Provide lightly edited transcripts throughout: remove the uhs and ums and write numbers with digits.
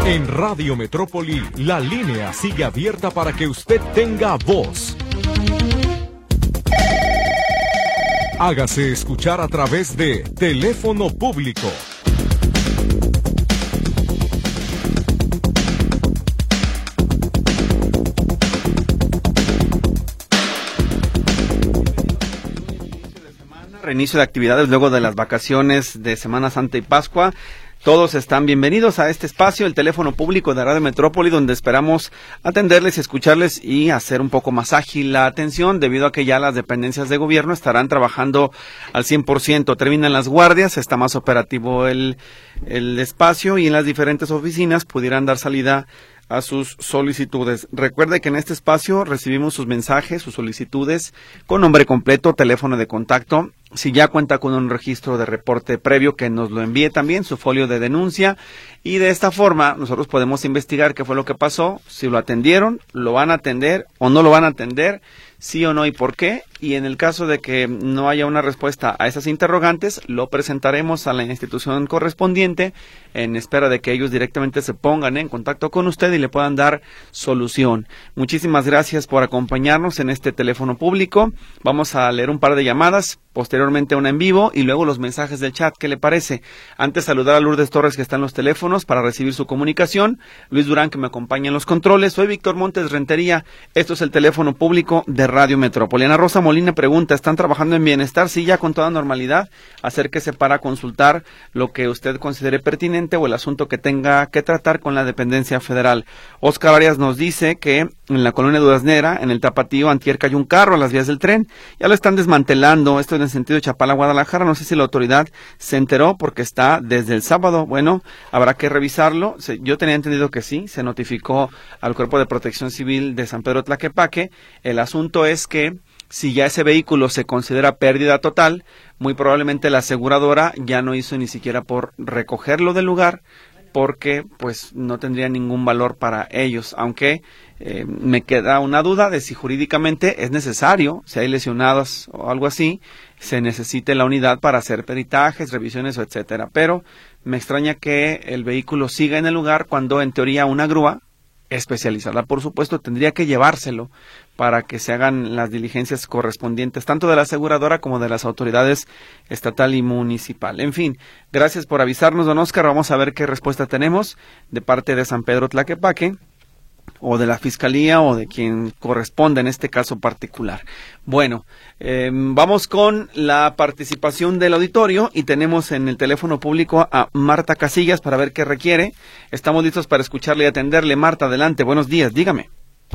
En Radio Metrópoli, la línea sigue abierta para que usted tenga voz. Hágase escuchar a través de teléfono público. Reinicio de actividades luego de las vacaciones de Semana Santa y Pascua. Todos están bienvenidos a este espacio, el teléfono público de Radio Metrópoli, donde esperamos atenderles, escucharles y hacer un poco más ágil la atención, debido a que ya las dependencias de gobierno estarán trabajando al 100%. Terminan las guardias, está más operativo el espacio y en las diferentes oficinas pudieran dar salida a sus solicitudes. Recuerde que en este espacio recibimos sus mensajes, sus solicitudes con nombre completo, teléfono de contacto. Si ya cuenta con un registro de reporte previo, que nos lo envíe también, su folio de denuncia, y de esta forma nosotros podemos investigar qué fue lo que pasó, si lo atendieron, lo van a atender o no lo van a atender, sí o no y por qué, y en el caso de que no haya una respuesta a esas interrogantes, lo presentaremos a la institución correspondiente en espera de que ellos directamente se pongan en contacto con usted y le puedan dar solución. Muchísimas gracias por acompañarnos en este teléfono público. Vamos a leer un par de llamadas, posteriormente una en vivo y luego los mensajes del chat. ¿Qué le parece? Antes saludar a Lourdes Torres, que está en los teléfonos para recibir su comunicación, Luis Durán, que me acompaña en los controles. Soy Víctor Montes Rentería. Esto es el teléfono público de Radio Metrópoli. Ana Rosa Molina pregunta, ¿están trabajando en bienestar? Sí, ya con toda normalidad. Acérquese para consultar lo que usted considere pertinente o el asunto que tenga que tratar con la dependencia federal. Oscar Arias nos dice que en la colonia Duraznera, en el Tapatío, antier cayó un carro a las vías del tren. Ya lo están desmantelando. Esto en el sentido de Chapala, Guadalajara. No sé si la autoridad se enteró porque está desde el sábado. Bueno, habrá que revisarlo. Yo tenía entendido que sí, se notificó al Cuerpo de Protección Civil de San Pedro Tlaquepaque. El asunto es que si ya ese vehículo se considera pérdida total, muy probablemente la aseguradora ya no hizo ni siquiera por recogerlo del lugar, porque pues no tendría ningún valor para ellos, aunque me queda una duda de si jurídicamente es necesario, si hay lesionados o algo así, se necesite la unidad para hacer peritajes, revisiones, etcétera. Pero me extraña que el vehículo siga en el lugar cuando en teoría una grúa especializada, por supuesto, tendría que llevárselo para que se hagan las diligencias correspondientes, tanto de la aseguradora como de las autoridades estatal y municipal. En fin, gracias por avisarnos, don Oscar. Vamos a ver qué respuesta tenemos de parte de San Pedro Tlaquepaque, o de la Fiscalía, o de quien corresponda en este caso particular. Bueno, vamos con la participación del auditorio y tenemos en el teléfono público a Marta Casillas para ver qué requiere. Estamos listos para escucharle y atenderle. Marta, adelante, buenos días, dígame.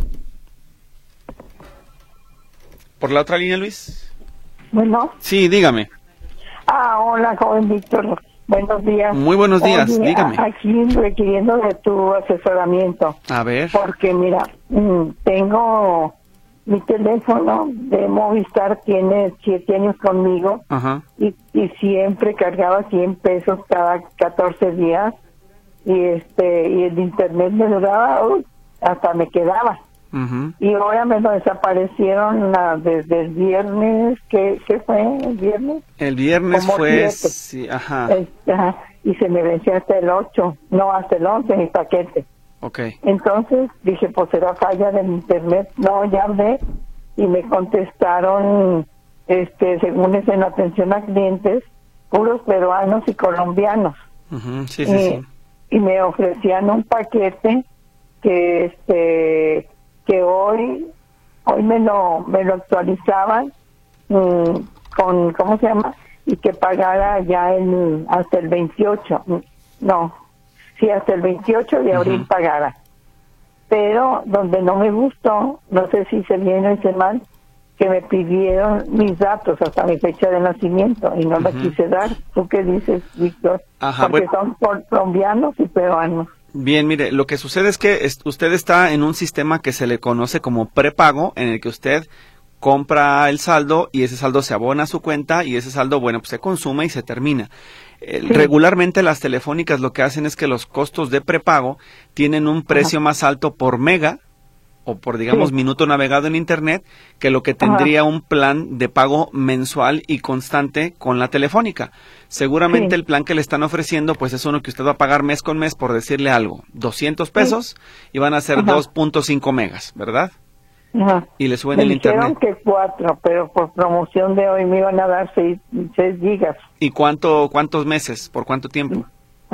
¿Por la otra línea, Luis? Bueno. Sí, dígame. Hola, joven Víctor. Buenos días. Muy buenos días, Oye, dígame. Aquí requiriendo de tu asesoramiento. A ver. Porque mira, tengo mi teléfono de Movistar, tiene 7 años conmigo. Ajá. Y siempre cargaba 100 pesos cada 14 días. Y el internet me duraba, hasta me quedaba. Uh-huh. Y ahora me lo desaparecieron desde el viernes. ¿Qué fue el viernes? El viernes Como fue, 7. sí, ajá. Y se me venció hasta el 8, no, hasta el 11 mi paquete. Okay. Entonces dije, pues será falla del internet. No, ya hablé y me contestaron, según es en atención a clientes, puros peruanos y colombianos. Uh-huh. Sí, sí. Y me ofrecían un paquete que hoy me lo actualizaban con, ¿cómo se llama? Y que pagara ya hasta el 28, hasta el 28 de abril pagara. Pero donde no me gustó, no sé si se bien o hice mal, que me pidieron mis datos hasta mi fecha de nacimiento y no la quise dar. ¿Tú qué dices, Víctor? Ajá, porque son colombianos y peruanos. Bien, mire, lo que sucede es que usted está en un sistema que se le conoce como prepago, en el que usted compra el saldo y ese saldo se abona a su cuenta y ese saldo, bueno, pues se consume y se termina. Regularmente las telefónicas lo que hacen es que los costos de prepago tienen un precio más alto por mega o por, digamos, Sí. minuto navegado en Internet, que lo que tendría un plan de pago mensual y constante con la Telefónica. Seguramente Sí. el plan que le están ofreciendo, pues es uno que usted va a pagar mes con mes, por decirle algo, 200 pesos, y van a ser Ajá. 2.5 megas, ¿verdad? Ajá. Y le suben Me el dijeron Internet. que 4, pero por promoción de hoy me iban a dar 6 gigas. ¿Y cuántos meses? ¿Por cuánto tiempo?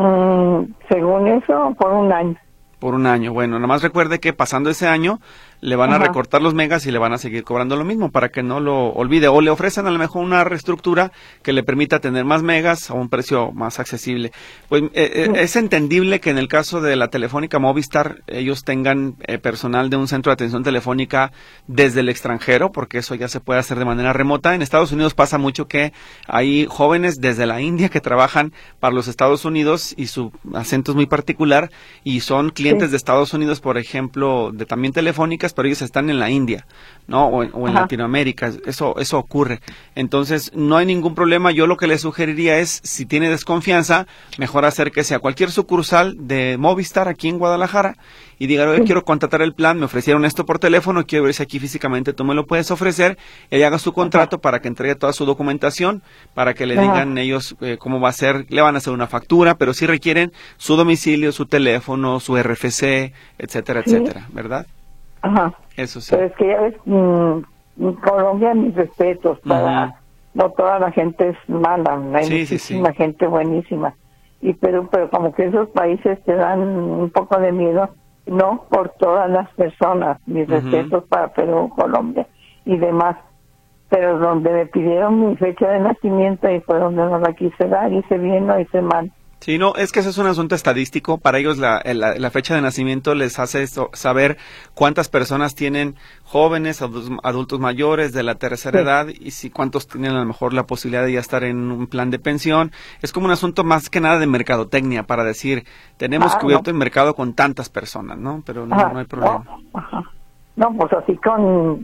Según eso, por un año. Por un año. Bueno, nada más recuerde que pasando ese año le van a Ajá. recortar los megas y le van a seguir cobrando lo mismo para que no lo olvide. O le ofrecen a lo mejor una reestructura que le permita tener más megas a un precio más accesible. Pues es entendible que en el caso de la Telefónica Movistar ellos tengan personal de un centro de atención telefónica desde el extranjero, porque eso ya se puede hacer de manera remota. En Estados Unidos pasa mucho que hay jóvenes desde la India que trabajan para los Estados Unidos y su acento es muy particular y son clientes Sí. de Estados Unidos, por ejemplo, de también telefónicas, pero ellos están en la India, ¿no? O en Ajá. Latinoamérica, eso ocurre. Entonces, no hay ningún problema. Yo lo que le sugeriría es, si tiene desconfianza, mejor acérquese a cualquier sucursal de Movistar aquí en Guadalajara y diga, oye, quiero contratar el plan, me ofrecieron esto por teléfono, quiero ver si aquí físicamente tú me lo puedes ofrecer, y haga su contrato para que entregue toda su documentación, para que le Ajá. digan ellos cómo va a ser, le van a hacer una factura, pero sí requieren su domicilio, su teléfono, su RFC, etcétera, Sí. etcétera, ¿verdad? Ajá. Eso sí. Pero es que ya ves, en Colombia, mis respetos para... Ujú. No toda la gente es mala, hay Sí, sí, muchísima sí. gente buenísima. Y pero como que esos países te dan un poco de miedo, no por todas las personas, mis Ujú. respetos para Perú, Colombia y demás. Pero donde me pidieron mi fecha de nacimiento y fue donde no la quise dar, hice bien, no hice mal. Sí, no, es que eso es un asunto estadístico. Para ellos la fecha de nacimiento les hace saber cuántas personas tienen jóvenes, adultos mayores de la tercera Sí. edad y si cuántos tienen a lo mejor la posibilidad de ya estar en un plan de pensión. Es como un asunto más que nada de mercadotecnia para decir, tenemos cubierto No. el mercado con tantas personas, ¿no? Pero no, Ajá, no hay problema. no, ajá. No, pues así con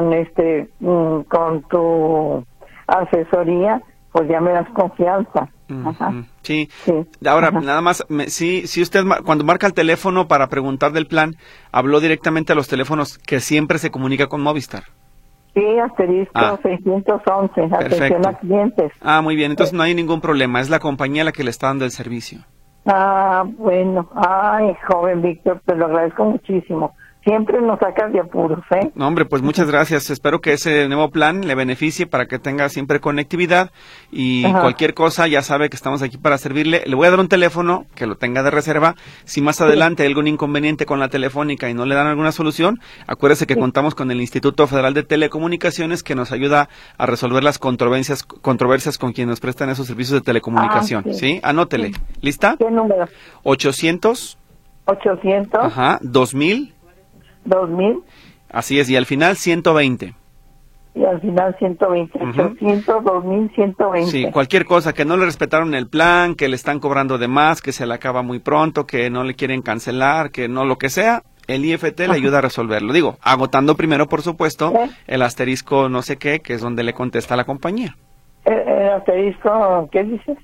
tu asesoría, pues ya me das confianza. Ajá. Ujú, sí. Sí. Ahora, Ajá. nada más, si usted cuando marca el teléfono para preguntar del plan, habló directamente a los teléfonos que siempre se comunica con Movistar. Sí, asterisco 611, atención perfecto. a clientes. Ah, muy bien, entonces no hay ningún problema, es la compañía la que le está dando el servicio. Ah, bueno. Ay, joven Víctor, te lo agradezco muchísimo. Siempre nos sacas de apuros, ¿eh? No, hombre, pues muchas gracias. Espero que ese nuevo plan le beneficie para que tenga siempre conectividad y Ajá. cualquier cosa ya sabe que estamos aquí para servirle. Le voy a dar un teléfono que lo tenga de reserva. Si más adelante hay algún inconveniente con la telefónica y no le dan alguna solución, acuérdese que Sí. contamos con el Instituto Federal de Telecomunicaciones que nos ayuda a resolver las controversias con quienes nos prestan esos servicios de telecomunicación. Ah, sí. ¿Sí? Anótele. ¿Lista? ¿Qué número? 800, 800, ajá, 2000, 2000 así es, y al final 120. y al final 120. Ujú. 800, 2000, 120. Sí, cualquier cosa, que no le respetaron el plan, que le están cobrando de más, que se le acaba muy pronto, que no le quieren cancelar, que no lo que sea, el IFT le ayuda a resolverlo. Digo, agotando primero, por supuesto, el asterisco no sé qué, que es donde le contesta la compañía. El asterisco, ¿qué dices?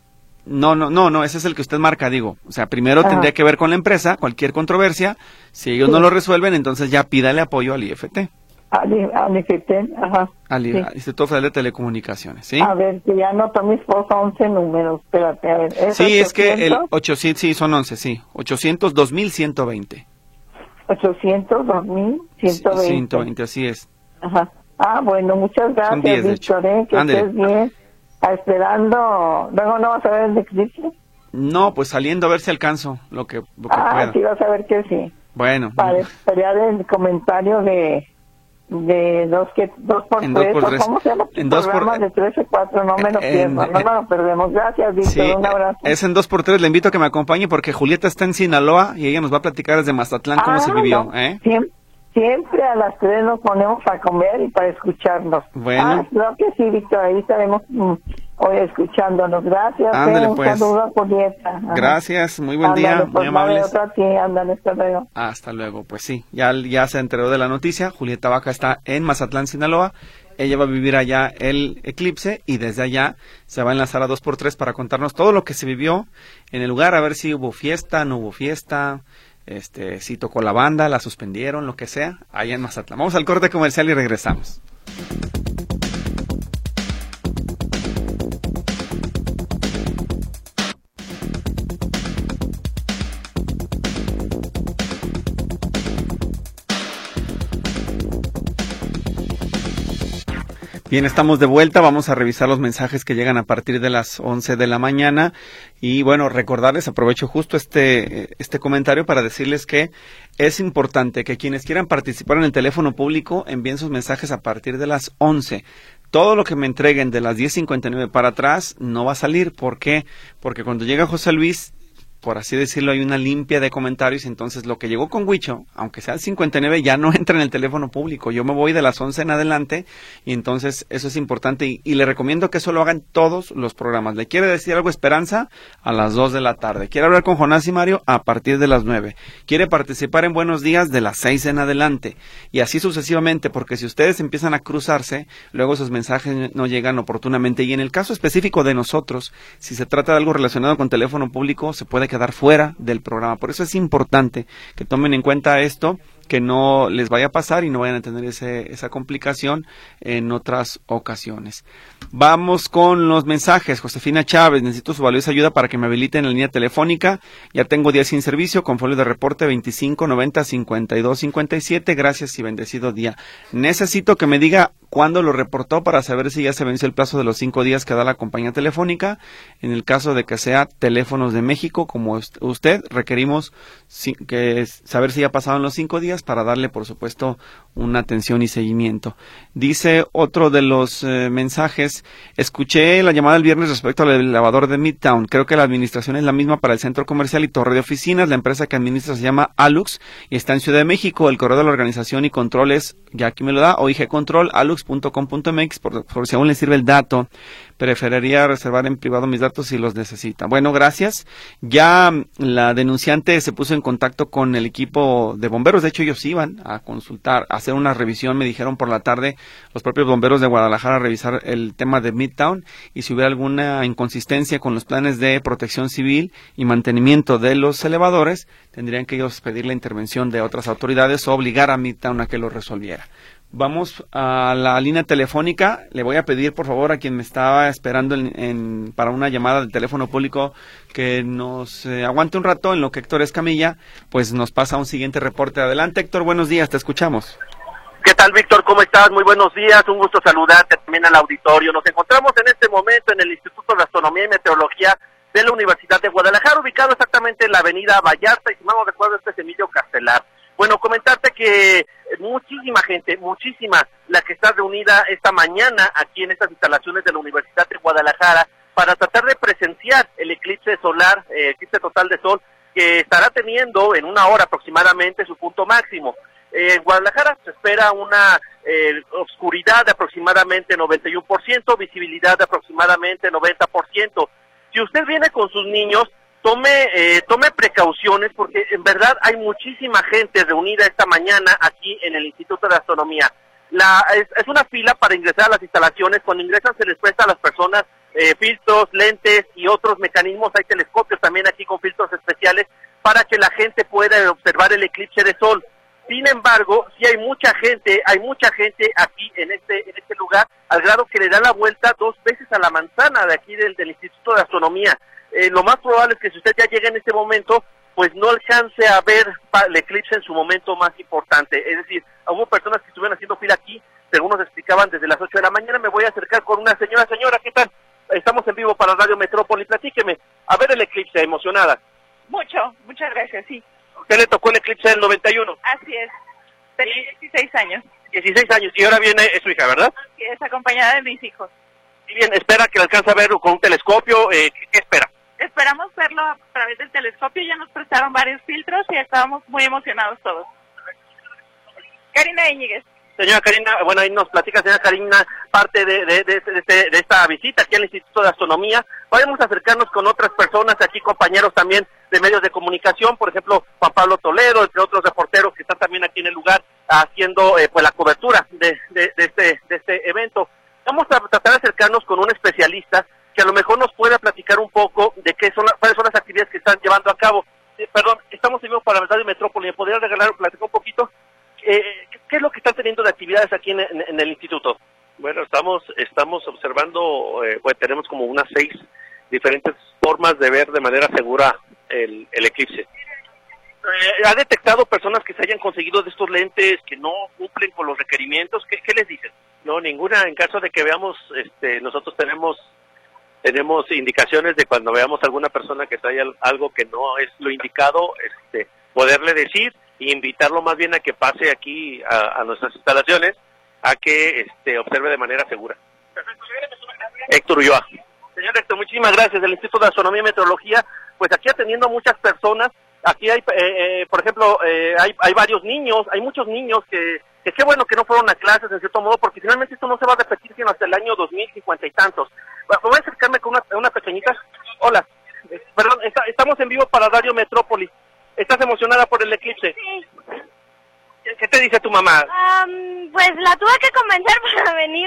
No, ese es el que usted marca, digo. O sea, primero Ajá. tendría que ver con la empresa, cualquier controversia. Si ellos Sí. no lo resuelven, entonces ya pídale apoyo al IFT, Al IFT, ajá. al Sí. Instituto Federal de Telecomunicaciones, ¿sí? A ver, que ya anotó mi esposa 11 números. Espérate, a ver. Sí, es que el 800, 800, sí, son 11, sí. 800, 2120. 800, 2000, 120. 120, así es. Ajá. Ah, bueno, muchas gracias, 10, de hecho. Víctor, que Ándele. estés bien. Esperando, luego no vas a ver el eclipse. No, pues saliendo a ver si alcanzo lo que pueda. Sí, vas a ver que sí. Bueno, Para esperar el comentario de dos por En tres, 2x3. ¿cómo se llama? En 2x- Programa de 13-4, no me lo pierdo, no me lo perdemos. Gracias, Víctor, sí, un abrazo. es en 2x3, le invito a que me acompañe porque Julieta está en Sinaloa y ella nos va a platicar desde Mazatlán cómo se vivió, no, ¿eh? Siempre a las 3 nos ponemos a comer y para escucharnos. Bueno. Creo que sí, Víctor, ahí estaremos hoy escuchándonos. Gracias. Ándale, Un pues. saludo a Julieta. Ajá. Gracias, muy buen día, Ándale, muy pues, amables. vale, otra a ti, ándale, hasta luego. Hasta luego, pues sí, ya se enteró de la noticia. Julieta Vaca está en Mazatlán, Sinaloa. Ella va a vivir allá el eclipse y desde allá se va a enlazar a 2x3 para contarnos todo lo que se vivió en el lugar, a ver si hubo fiesta, no hubo fiesta, si tocó la banda, la suspendieron, lo que sea, allá en Mazatlán. Vamos al corte comercial y regresamos. Bien, estamos de vuelta, vamos a revisar los mensajes que llegan a partir de las 11 de la mañana y bueno, recordarles, aprovecho justo este comentario para decirles que es importante que quienes quieran participar en el teléfono público envíen sus mensajes a partir de las 11. Todo lo que me entreguen de las 10:59 para atrás no va a salir. ¿Por qué? Porque cuando llega José Luis, por así decirlo, hay una limpia de comentarios, entonces lo que llegó con Huicho, aunque sea el 59, ya no entra en el teléfono público. Yo me voy de las 11 en adelante y entonces eso es importante y le recomiendo que eso lo hagan todos los programas. ¿Le quiere decir algo Esperanza? A las 2 de la tarde. ¿Quiere hablar con Jonás y Mario? A partir de las 9. ¿Quiere participar en Buenos Días? De las 6 en adelante. Y así sucesivamente, porque si ustedes empiezan a cruzarse, luego esos mensajes no llegan oportunamente. Y en el caso específico de nosotros, si se trata de algo relacionado con teléfono público, se puede quedar fuera del programa. Por eso es importante que tomen en cuenta esto, que no les vaya a pasar y no vayan a tener esa complicación en otras ocasiones. Vamos con los mensajes. Josefina Chávez, necesito su valiosa ayuda para que me habiliten la línea telefónica. Ya tengo día sin servicio con folio de reporte 2590-5257. Gracias y bendecido día. Necesito que me diga cuándo lo reportó para saber si ya se venció el plazo de los 5 días que da la compañía telefónica. En el caso de que sea Teléfonos de México, como usted, requerimos saber si ya pasaron los 5 días para darle, por supuesto, una atención y seguimiento. Dice otro de los mensajes: escuché la llamada el viernes respecto al elevador de Midtown. Creo que la administración es la misma para el centro comercial y torre de oficinas. La empresa que administra se llama Alux y está en Ciudad de México. El correo de la organización y control es, ya aquí me lo da, oigcontrol@alux.com.mx, por si aún le sirve el dato. Preferiría reservar en privado mis datos si los necesita. Bueno, gracias. Ya la denunciante se puso en contacto con el equipo de bomberos. De hecho, ellos iban a consultar, a hacer una revisión. Me dijeron por la tarde los propios bomberos de Guadalajara a revisar el tema de Midtown y si hubiera alguna inconsistencia con los planes de protección civil y mantenimiento de los elevadores, tendrían que ellos pedir la intervención de otras autoridades o obligar a Midtown a que lo resolviera. Vamos a la línea telefónica. Le voy a pedir, por favor, a quien me estaba esperando para una llamada del teléfono público que nos aguante un rato en lo que Héctor Escamilla pues nos pasa un siguiente reporte. Adelante, Héctor, buenos días, te escuchamos. ¿Qué tal, Víctor? ¿Cómo estás? Muy buenos días, un gusto saludarte también al auditorio. Nos encontramos en este momento en el Instituto de Astronomía y Meteorología de la Universidad de Guadalajara, ubicado exactamente en la avenida Vallarta, y si mal no recuerdo, este es Emilio Castelar. Bueno, comentarte que muchísima gente, la que está reunida esta mañana aquí en estas instalaciones de la Universidad de Guadalajara para tratar de presenciar el eclipse solar, eclipse total de sol, que estará teniendo en una hora aproximadamente su punto máximo. En Guadalajara se espera una oscuridad de aproximadamente 91%, visibilidad de aproximadamente 90%. Si usted viene con sus niños, tome precauciones porque en verdad hay muchísima gente reunida esta mañana aquí en el Instituto de Astronomía. Es una fila para ingresar a las instalaciones. Cuando ingresan se les presta a las personas filtros, lentes y otros mecanismos. Hay telescopios también aquí con filtros especiales para que la gente pueda observar el eclipse de sol. Sin embargo, sí hay mucha gente aquí en este lugar, al grado que le da la vuelta 2 veces a la manzana de aquí del Instituto de Astronomía. Lo más probable es que si usted ya llega en este momento, pues no alcance a ver el eclipse en su momento más importante. Es decir, hubo personas que estuvieron haciendo fila aquí, según nos explicaban, desde las 8 de la mañana. Me voy a acercar con una señora. Señora, ¿qué tal? Estamos en vivo para Radio Metrópoli. Platíqueme, a ver el eclipse, emocionada. Muchas gracias, sí. ¿Usted le tocó el eclipse del 91? Así es, tenía 16 años. 16 años, y ahora viene su hija, ¿verdad? Así es, acompañada de mis hijos. Y bien, espera que le alcance a ver con un telescopio, ¿qué espera? Esperamos verlo a través del telescopio, ya nos prestaron varios filtros y estábamos muy emocionados todos. Karina Íñiguez. Señora Karina, bueno, ahí nos platica, señora Karina, parte de esta visita aquí al Instituto de Astronomía. Podemos acercarnos con otras personas, aquí compañeros también de medios de comunicación, por ejemplo, Juan Pablo Toledo, entre otros reporteros que están también aquí en el lugar haciendo pues la cobertura de este evento. Vamos a tratar de acercarnos con un especialista que a lo mejor nos pueda platicar un poco de cuáles son las actividades que están llevando a cabo. Perdón, estamos en vivo para Radio Metrópoli. ¿Me podría regalar, platicar un poquito? ¿Qué es lo que están teniendo de actividades aquí en el instituto? Bueno, estamos observando, pues tenemos como unas 6 diferentes formas de ver de manera segura el eclipse. ¿Ha detectado personas que se hayan conseguido de estos lentes que no cumplen con los requerimientos? ¿Qué les dicen? No, ninguna. En caso de que veamos, nosotros tenemos indicaciones de cuando veamos alguna persona que trae algo que no es lo indicado, poderle decir e invitarlo más bien a que pase aquí a nuestras instalaciones, a que observe de manera segura. Héctor Ulloa. Señor Héctor, muchísimas gracias. Del Instituto de Astronomía y Meteorología, pues aquí atendiendo a muchas personas. Aquí hay, por ejemplo, hay varios niños, hay muchos niños que qué bueno que no fueron a clases en cierto modo, porque finalmente esto no se va a repetir sino hasta el año 2050 y tantos. Voy a acercarme con una pequeñita. Hola, perdón, estamos en vivo para Radio Metrópoli. ¿Estás emocionada por el eclipse? Sí. ¿Qué te dice tu mamá? Pues la tuve que convencer para venir.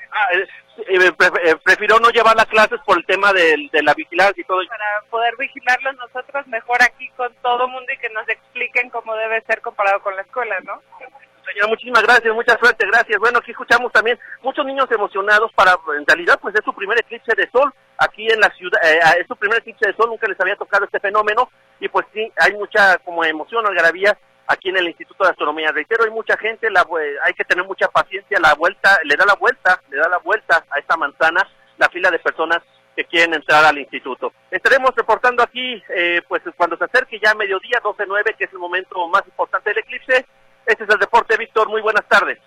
Prefirió no llevar las clases por el tema de la vigilancia y todo. Para poder vigilarlos nosotros mejor aquí con todo mundo y que nos expliquen cómo debe ser comparado con la escuela, ¿no? Señora, muchísimas gracias, mucha suerte, gracias. Bueno, aquí escuchamos también muchos niños emocionados en realidad, pues es su primer eclipse de sol aquí en la ciudad, es su primer eclipse de sol, nunca les había tocado este fenómeno, y pues sí, hay mucha como emoción, algarabía, aquí en el Instituto de Astronomía. Reitero, hay mucha gente, hay que tener mucha paciencia, le da la vuelta a esta manzana, la fila de personas que quieren entrar al instituto. Estaremos reportando aquí, pues cuando se acerque ya a mediodía, 12:09, que es el momento más importante del eclipse. Este es el reporte, Víctor, muy buenas tardes.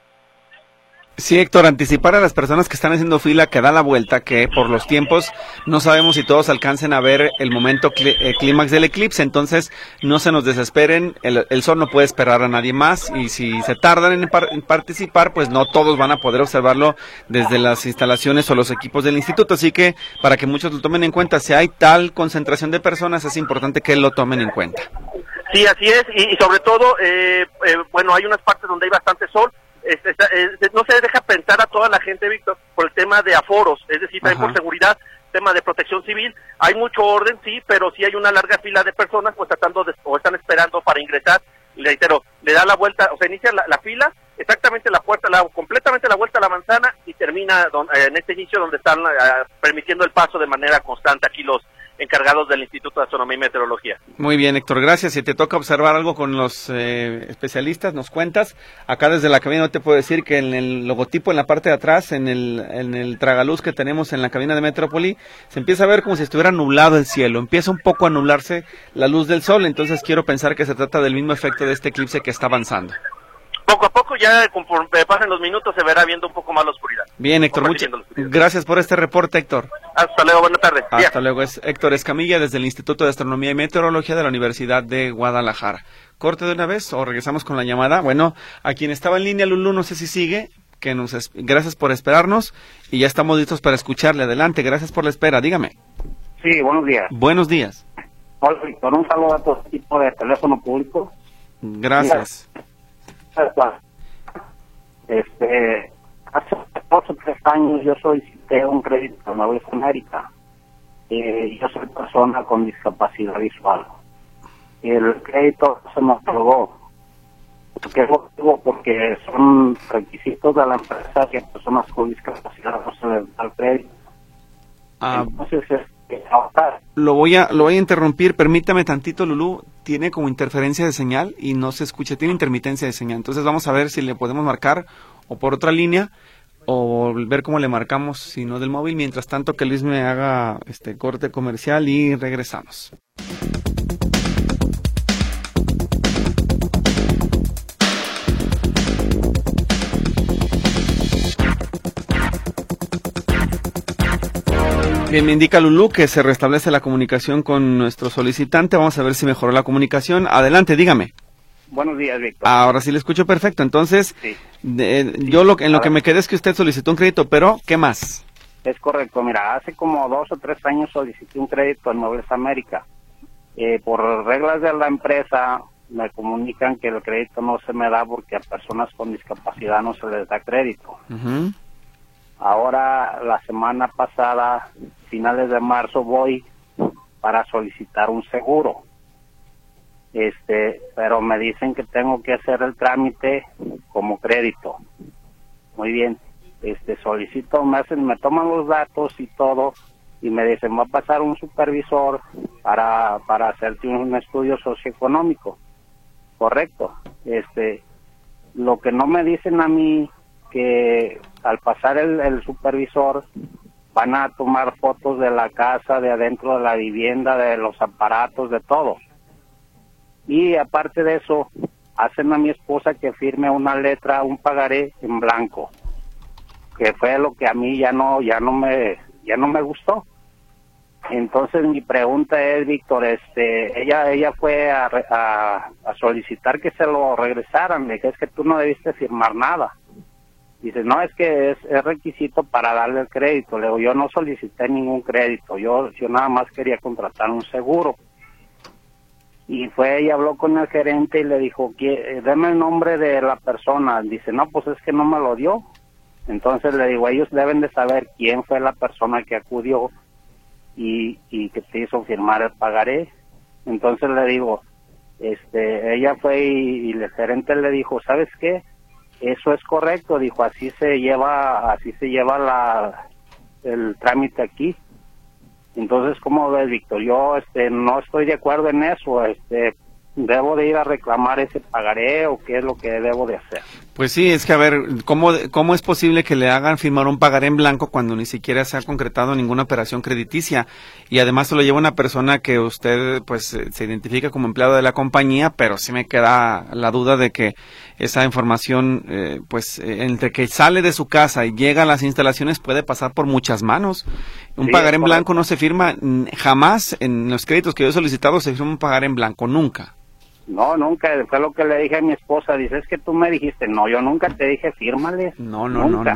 Sí, Héctor, anticipar a las personas que están haciendo fila que da la vuelta, que por los tiempos no sabemos si todos alcancen a ver el momento clímax del eclipse, entonces no se nos desesperen, el sol no puede esperar a nadie más, y si se tardan en participar, pues no todos van a poder observarlo desde las instalaciones o los equipos del instituto, así que para que muchos lo tomen en cuenta, si hay tal concentración de personas, es importante que lo tomen en cuenta. Sí, así es, y sobre todo, bueno, hay unas partes donde hay bastante sol. No se deja pensar a toda la gente, Víctor, por el tema de aforos, es decir, también por seguridad, tema de protección civil. Hay mucho orden, sí, pero sí hay una larga fila de personas pues tratando o están esperando para ingresar. Reitero, le da la vuelta, o sea, inicia la fila, exactamente completamente la vuelta a la manzana, y termina en este inicio donde están permitiendo el paso de manera constante aquí los encargados del Instituto de Astronomía y Meteorología. Muy bien, Héctor, gracias. Si te toca observar algo con los especialistas, nos cuentas. Acá desde la cabina no te puedo decir que en el logotipo, en la parte de atrás, en el tragaluz que tenemos en la cabina de Metrópoli, se empieza a ver como si estuviera nublado el cielo. Empieza un poco a nublarse la luz del sol, entonces quiero pensar que se trata del mismo efecto de este eclipse que está avanzando. Poco a poco, ya conforme pasen los minutos, se verá viendo un poco más la oscuridad. Bien, Héctor, muchas gracias por este reporte, Héctor. Hasta luego, buenas tardes. Hasta luego, es Héctor Escamilla desde el Instituto de Astronomía y Meteorología de la Universidad de Guadalajara. ¿Corte de una vez o regresamos con la llamada? Bueno, a quien estaba en línea, Lulú, no sé si sigue, gracias por esperarnos y ya estamos listos para escucharle. Adelante, gracias por la espera, dígame. Sí, buenos días. Buenos días. Hola, Víctor, un saludo a todo tipo de teléfono público. Gracias. Hace 2 o 3 años yo solicité un crédito en Nueva América. Yo soy persona con discapacidad visual. El crédito se me otorgó. ¿Por qué lo digo? Porque son requisitos de la empresa que a personas con discapacidad no se les da el crédito. Entonces, Lo voy a interrumpir, permítame tantito, Lulú, tiene como interferencia de señal y no se escucha, tiene intermitencia de señal, entonces vamos a ver si le podemos marcar o por otra línea o ver cómo le marcamos, si no del móvil, mientras tanto que Luis me haga corte comercial y regresamos. Bien, me indica Lulú que se restablece la comunicación con nuestro solicitante. Vamos a ver si mejoró la comunicación. Adelante, dígame. Buenos días, Víctor. Ahora sí le escucho perfecto. Entonces, sí. Yo en lo que me quedé es que usted solicitó un crédito, pero ¿qué más? Es correcto. Mira, hace como 2 o 3 años solicité un crédito en Nobles América. Por reglas de la empresa me comunican que el crédito no se me da porque a personas con discapacidad no se les da crédito. Uh-huh. Ahora, la semana pasada, finales de marzo, voy para solicitar un seguro. pero me dicen que tengo que hacer el trámite como crédito. Muy bien, solicito, me toman los datos y todo, y me dicen, va a pasar un supervisor para hacerte un estudio socioeconómico. Correcto. Lo que no me dicen a mí, que al pasar el supervisor van a tomar fotos de la casa, de adentro de la vivienda, de los aparatos, de todo. Y aparte de eso, hacen a mi esposa que firme una letra, un pagaré en blanco, que fue lo que a mí ya no me gustó. Entonces mi pregunta es, Víctor, ella fue a solicitar que se lo regresaran. Le dije, es que tú no debiste firmar nada. Dice, no, es que es requisito para darle el crédito. Le digo, yo no solicité ningún crédito, yo nada más quería contratar un seguro. Y ella habló con el gerente y le dijo, deme el nombre de la persona. Dice, no, pues es que no me lo dio. Entonces le digo, ellos deben de saber quién fue la persona que acudió y que te hizo firmar el pagaré. Entonces le digo, ella fue y el gerente le dijo, ¿sabes qué? Eso es correcto, dijo, así se lleva el trámite aquí. Entonces, ¿cómo ves, Víctor? Yo no estoy de acuerdo en eso. ¿Debo de ir a reclamar ese pagaré o qué es lo que debo de hacer? Pues sí, es que a ver, ¿cómo es posible que le hagan firmar un pagaré en blanco cuando ni siquiera se ha concretado ninguna operación crediticia? Y además se lo lleva una persona que usted pues se identifica como empleado de la compañía, pero sí me queda la duda de que esa información entre que sale de su casa y llega a las instalaciones puede pasar por muchas manos. Un pagaré en blanco no se firma jamás. En los créditos que yo he solicitado se firma un pagaré en blanco, nunca. No, nunca, fue lo que le dije a mi esposa. Dice, es que tú me dijiste, no, yo nunca te dije fírmale. No.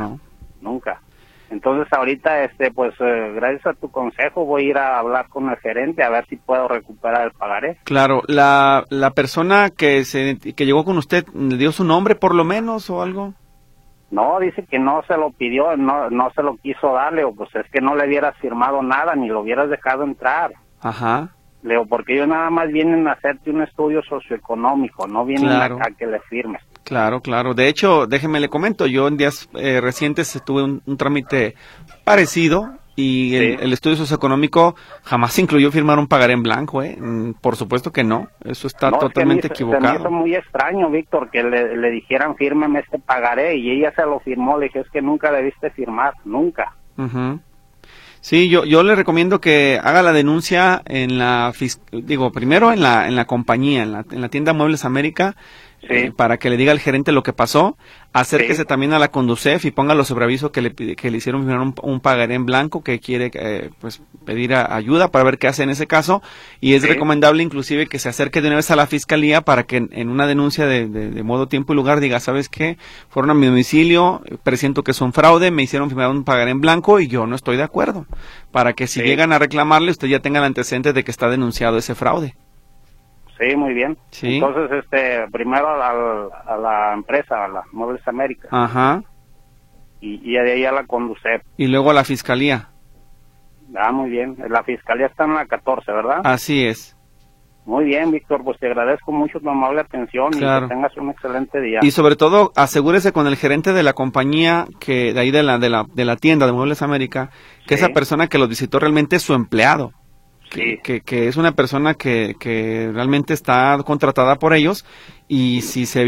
Nunca. Entonces ahorita, gracias a tu consejo voy a ir a hablar con el gerente a ver si puedo recuperar el pagaré. Claro, la persona que llegó con usted, ¿le dio su nombre por lo menos o algo? No, dice que no se lo pidió, no se lo quiso darle, o pues es que no le hubieras firmado nada, ni lo hubieras dejado entrar. Ajá. Leo, porque ellos nada más vienen a hacerte un estudio socioeconómico, no vienen acá a que le firmes. Claro. De hecho, déjeme le comento, yo en días recientes tuve un trámite parecido y el estudio socioeconómico jamás incluyó firmar un pagaré en blanco, por supuesto que no, eso está totalmente equivocado. Se me hizo muy extraño, Víctor, que le dijeran fírmeme este pagaré y ella se lo firmó. Le dije, es que nunca debiste firmar, nunca. Uh-huh. Sí, yo le recomiendo que haga la denuncia primero en la compañía, en la tienda Muebles América, para que le diga al gerente lo que pasó. Acérquese también a la Conducef y ponga los sobreavisos que le hicieron firmar un pagaré en blanco, que quiere pedir ayuda para ver qué hace en ese caso, y es recomendable inclusive que se acerque de una vez a la fiscalía para que en una denuncia de modo, tiempo y lugar diga, ¿sabes qué? Fueron a mi domicilio, presiento que es un fraude, me hicieron firmar un pagaré en blanco y yo no estoy de acuerdo, para que si llegan a reclamarle usted ya tenga el antecedente de que está denunciado ese fraude. Sí, muy bien. Sí. Entonces, primero a la empresa, a la Muebles América. Ajá. Y de ahí a la Conducef. Y luego a la fiscalía. Muy bien. La fiscalía está en la 14, ¿verdad? Así es. Muy bien, Víctor, pues te agradezco mucho tu amable atención y que tengas un excelente día. Y sobre todo, asegúrese con el gerente de la compañía, que de ahí de la tienda de Muebles América, que esa persona que los visitó realmente es su empleado. Que es una persona que realmente está contratada por ellos, y si se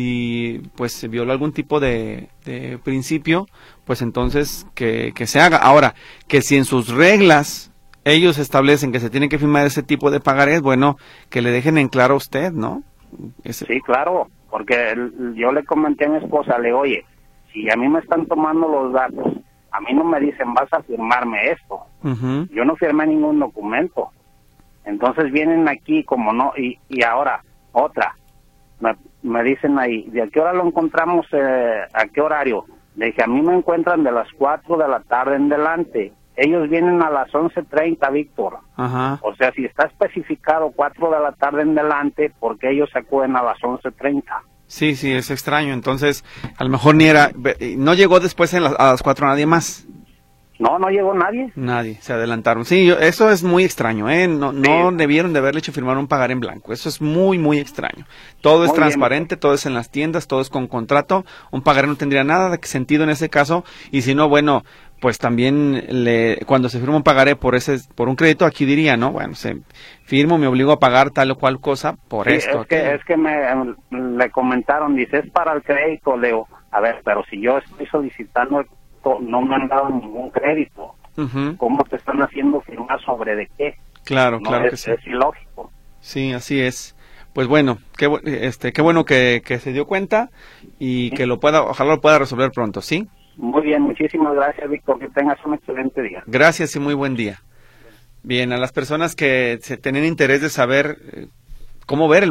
violó algún tipo de principio, pues entonces que se haga. Ahora, que si en sus reglas ellos establecen que se tiene que firmar ese tipo de pagarés, bueno, que le dejen en claro a usted, ¿no? Sí, claro, porque yo le comenté a mi esposa, le digo, oye, si a mí me están tomando los datos, a mí no me dicen, vas a firmarme esto. Uh-huh. Yo no firmé ningún documento. Entonces vienen aquí como no, y ahora, otra. Me dicen ahí, ¿de a qué hora lo encontramos? ¿A qué horario? Le dije, a mí me encuentran de las 4 de la tarde en delante. Ellos vienen a las 11:30, Víctor. Ajá. O sea, si está especificado 4 de la tarde en delante, ¿por qué ellos acuden a las 11:30? Sí, es extraño. Entonces, a lo mejor no llegó después a las 4 nadie más. No, no llegó nadie. Nadie, se adelantaron. Sí, eso es muy extraño, ¿eh? No debieron de haberle hecho firmar un pagaré en blanco. Eso es muy, muy extraño. Todo es Muy transparente, todo es en las tiendas, todo es con contrato. Un pagaré no tendría nada de sentido en ese caso. Y si no, bueno, pues también cuando se firma un pagaré por un crédito, aquí diría, ¿no? Bueno, firmo, me obligo a pagar tal o cual cosa por Sí, esto. es que le comentaron, dice, es para el crédito, Leo. A ver, pero si yo estoy solicitando, no me han dado ningún crédito. Uh-huh. ¿Cómo te están haciendo firmar sobre de qué? Claro, No, claro que sí. Es ilógico. Sí, así es. Pues bueno, qué bueno que se dio cuenta y que ojalá lo pueda resolver pronto, ¿sí? Muy bien, muchísimas gracias, Víctor, que tengas un excelente día. Gracias y muy buen día. Bien, a las personas que tienen interés de saber cómo ver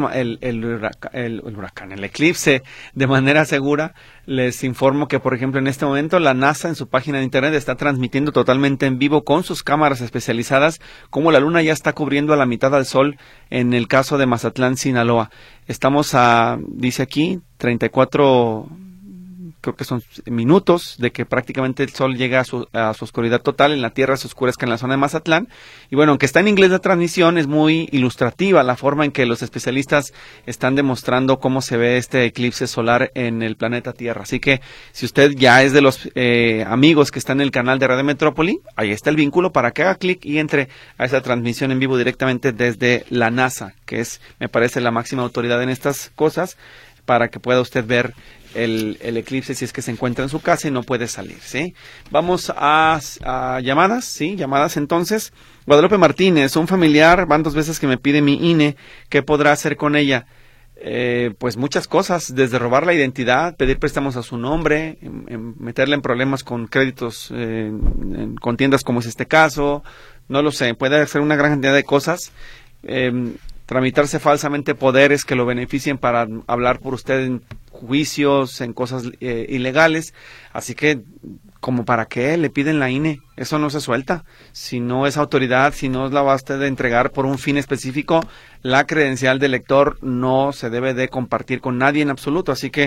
el eclipse de manera segura, les informo que, por ejemplo, en este momento la NASA en su página de internet está transmitiendo totalmente en vivo con sus cámaras especializadas cómo la luna ya está cubriendo a la mitad al sol en el caso de Mazatlán, Sinaloa. Estamos dice aquí, 34... creo que son minutos de que prácticamente el sol llega a su oscuridad total, en la Tierra se oscurezca en la zona de Mazatlán. Y bueno, aunque está en inglés la transmisión, es muy ilustrativa la forma en que los especialistas están demostrando cómo se ve este eclipse solar en el planeta Tierra. Así que si usted ya es de los amigos que están en el canal de Radio Metrópoli, ahí está el vínculo para que haga clic y entre a esa transmisión en vivo directamente desde la NASA, que es, me parece, la máxima autoridad en estas cosas, para que pueda usted ver el eclipse si es que se encuentra en su casa y no puede salir, ¿sí? Vamos a llamadas, ¿sí? Llamadas entonces. Guadalupe Martínez, un familiar, van 2 veces que me pide mi INE, ¿qué podrá hacer con ella? Pues muchas cosas, desde robar la identidad, pedir préstamos a su nombre, meterle en problemas con créditos, con tiendas como es este caso, no lo sé, puede hacer una gran cantidad de cosas. Tramitarse falsamente poderes que lo beneficien para hablar por usted en juicios, en cosas ilegales. Así que, ¿como para qué le piden la INE? Eso no se suelta. Si no es autoridad, si no la va usted a entregar por un fin específico, la credencial del lector no se debe de compartir con nadie en absoluto. Así que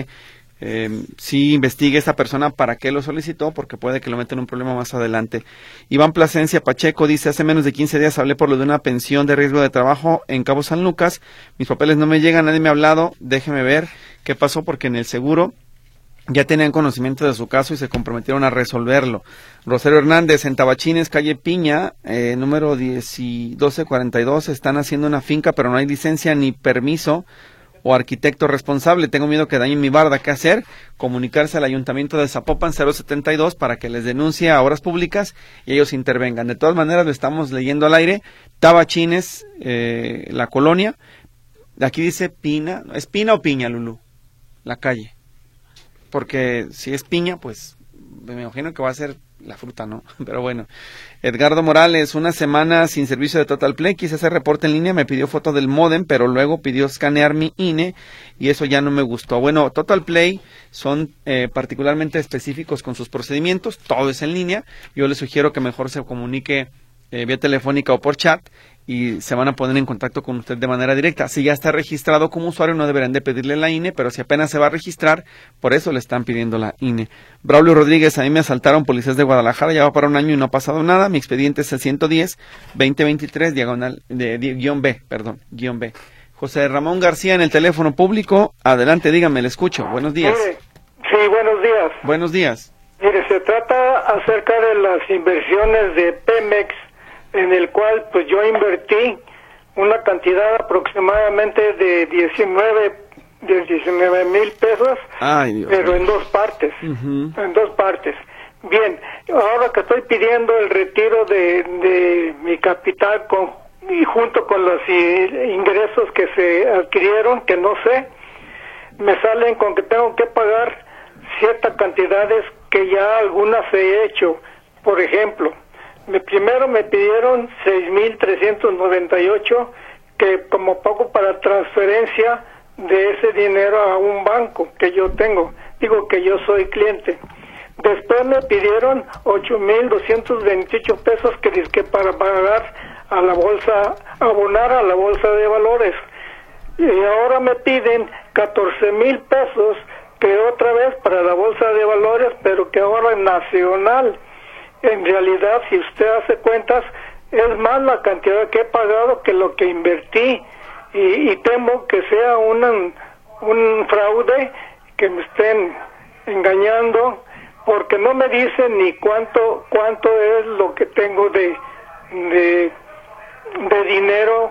sí investigue esta persona para qué lo solicitó, porque puede que lo meta en un problema más adelante. Iván Plasencia Pacheco dice, hace menos de 15 días hablé por lo de una pensión de riesgo de trabajo en Cabo San Lucas, mis papeles no me llegan, nadie me ha hablado, déjeme ver qué pasó, porque en el seguro ya tenían conocimiento de su caso y se comprometieron a resolverlo. Rosario Hernández, en Tabachines, calle Piña, número 1242, están haciendo una finca, pero no hay licencia ni permiso o arquitecto responsable. Tengo miedo que dañen mi barda. ¿Qué hacer? Comunicarse al Ayuntamiento de Zapopan 072 para que les denuncie a Obras Públicas y ellos intervengan. De todas maneras, lo estamos leyendo al aire. Tabachines, la colonia. Aquí dice Pina. ¿Es Pina o Piña, Lulú? La calle. Porque si es piña, pues me imagino que va a ser la fruta, ¿no? Pero bueno. Edgardo Morales, 1 semana sin servicio de Total Play, quise hacer reporte en línea, me pidió foto del módem, pero luego pidió escanear mi INE y eso ya no me gustó. Bueno, Total Play son particularmente específicos con sus procedimientos, todo es en línea. Yo les sugiero que mejor se comunique vía telefónica o por chat y se van a poner en contacto con usted de manera directa. Si ya está registrado como usuario, no deberán de pedirle la INE, pero si apenas se va a registrar, por eso le están pidiendo la INE. Braulio Rodríguez, a mí me asaltaron policías de Guadalajara, ya va para 1 año y no ha pasado nada. Mi expediente es el 110-2023, guión B. José Ramón García, en el teléfono público. Adelante, dígame, le escucho. Buenos días. Sí, buenos días. Buenos días. Mire, se trata acerca de las inversiones de Pemex, en el cual pues yo invertí una cantidad aproximadamente de 19 mil pesos. Ay, Dios pero Dios. En 2 partes. Uh-huh. En 2 partes. Bien, ahora que estoy pidiendo el retiro de mi capital y junto con los ingresos que se adquirieron, que no sé, me salen con que tengo que pagar ciertas cantidades que ya algunas he hecho. Por ejemplo, primero me pidieron 6,398 que como pago para transferencia de ese dinero a un banco que yo tengo. Digo que yo soy cliente. Después me pidieron 8,228 pesos que para pagar a la bolsa, abonar a la bolsa de valores. Y ahora me piden 14,000 pesos que otra vez para la bolsa de valores, pero que ahora es nacional. en realidad, si usted hace cuentas, es más la cantidad que he pagado que lo que invertí, y temo que sea un fraude, que me estén engañando, porque no me dicen ni cuánto es lo que tengo de dinero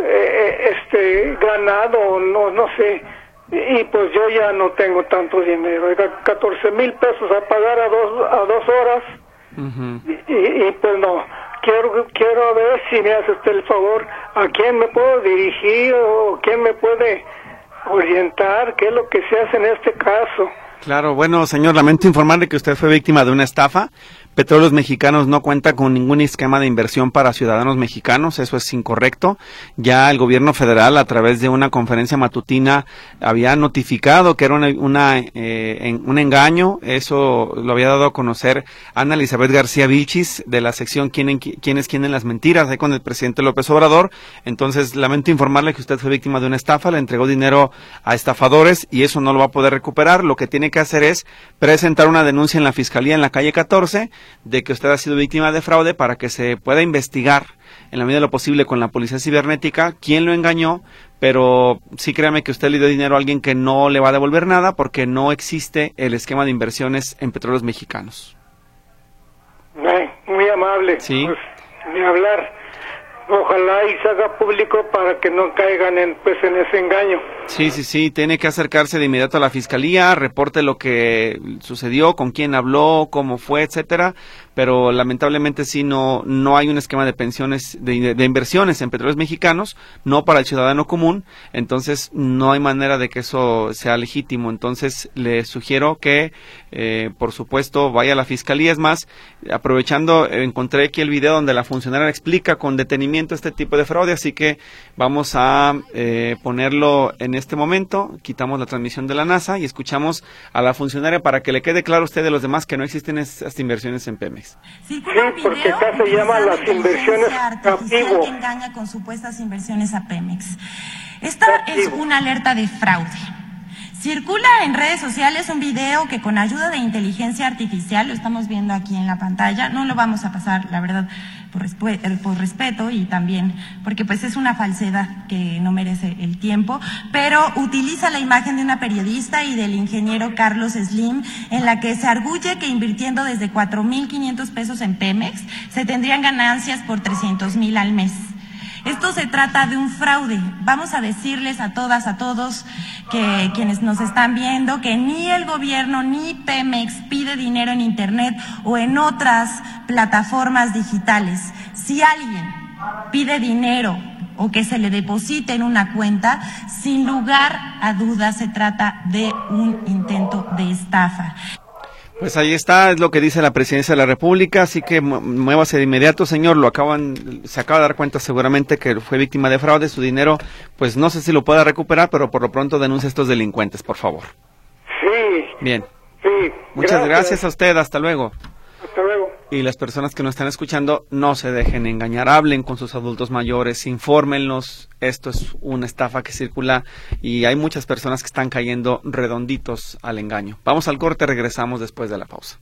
ganado, no sé, y pues yo ya no tengo tanto dinero. 14,000 pesos a pagar a dos horas. Uh-huh. y pues no, quiero ver si me hace usted el favor, a quién me puedo dirigir o quién me puede orientar, qué es lo que se hace en este caso. Claro, bueno, señor, lamento informarle que usted fue víctima de una estafa. Petróleos Mexicanos no cuenta con ningún esquema de inversión para ciudadanos mexicanos, eso es incorrecto. Ya el gobierno federal, a través de una conferencia matutina, había notificado que era un engaño. Eso lo había dado a conocer Ana Elizabeth García Vilchis, de la sección ¿Quiénes quieren las mentiras?, ahí con el presidente López Obrador. Entonces, lamento informarle que usted fue víctima de una estafa, le entregó dinero a estafadores y eso no lo va a poder recuperar. Lo que tiene que hacer es presentar una denuncia en la Fiscalía en la calle 14, de que usted ha sido víctima de fraude, para que se pueda investigar en la medida de lo posible con la policía cibernética quién lo engañó, pero sí créame que usted le dio dinero a alguien que no le va a devolver nada, porque no existe el esquema de inversiones en Petróleos Mexicanos. Muy amable. Sí. Pues, ni hablar. Ojalá y se haga público para que no caigan en ese engaño. Sí, tiene que acercarse de inmediato a la Fiscalía, reporte lo que sucedió, con quién habló, cómo fue, etcétera, pero lamentablemente sí no hay un esquema de pensiones, de inversiones en Petróleos Mexicanos, no para el ciudadano común, entonces no hay manera de que eso sea legítimo. Entonces le sugiero que, por supuesto, vaya a la Fiscalía. Es más, aprovechando, encontré aquí el video donde la funcionaria explica con detenimiento este tipo de fraude, así que vamos a ponerlo en este momento. Quitamos la transmisión de la NASA y escuchamos a la funcionaria para que le quede claro a usted y a los demás que no existen estas inversiones en Pemex. Sí, porque acá se llaman las inversiones activo, que engaña con supuestas inversiones a Pemex. Esta es una alerta de fraude. Circula en redes sociales un video que, con ayuda de inteligencia artificial, lo estamos viendo aquí en la pantalla, no lo vamos a pasar, la verdad, por respeto, y también porque pues es una falsedad que no merece el tiempo, pero utiliza la imagen de una periodista y del ingeniero Carlos Slim, en la que se arguye que invirtiendo desde 4,500 pesos en Pemex se tendrían ganancias por 300,000 al mes. Esto se trata de un fraude. Vamos a decirles a todas, a todos, que quienes nos están viendo, que ni el gobierno ni Pemex pide dinero en Internet o en otras plataformas digitales. Si alguien pide dinero o que se le deposite en una cuenta, sin lugar a dudas se trata de un intento de estafa. Pues ahí está, es lo que dice la Presidencia de la República, así que muévase de inmediato, señor. Se acaba de dar cuenta seguramente que fue víctima de fraude. Su dinero, pues no sé si lo pueda recuperar, pero por lo pronto denuncie a estos delincuentes, por favor. Sí. Bien. Sí. Muchas gracias a usted, hasta luego. Hasta luego. Y las personas que nos están escuchando, no se dejen engañar, hablen con sus adultos mayores, infórmenlos. Esto es una estafa que circula y hay muchas personas que están cayendo redonditos al engaño. Vamos al corte, regresamos después de la pausa.